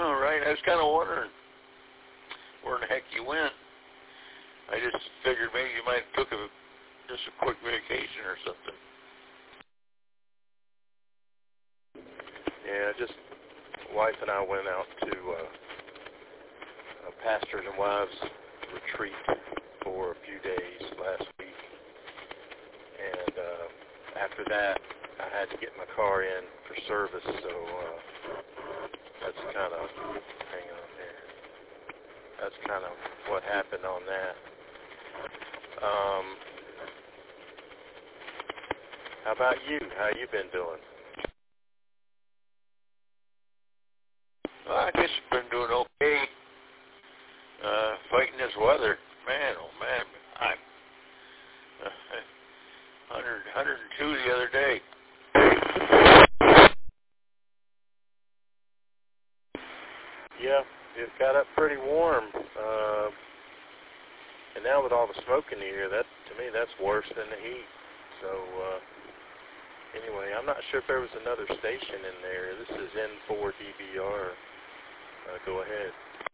All right, I was kind of wondering where in the heck you went. I just figured maybe you might have took just a quick vacation or something. Yeah, just wife and I went out to a Pastors and Wives retreat for a few days last week. And after that, I had to get my car in for service, so that's kind of, hang on there, that's kind of what happened on that. How about you? How you been doing? Well, I guess I've been doing okay. Fighting this weather. Man, oh man, I'm 102 the other day. Yeah, it got up pretty warm. And now with all the smoke in the air, that to me that's worse than the heat. So anyway, I'm not sure if there was another station in there. This is N4DBR. Go ahead.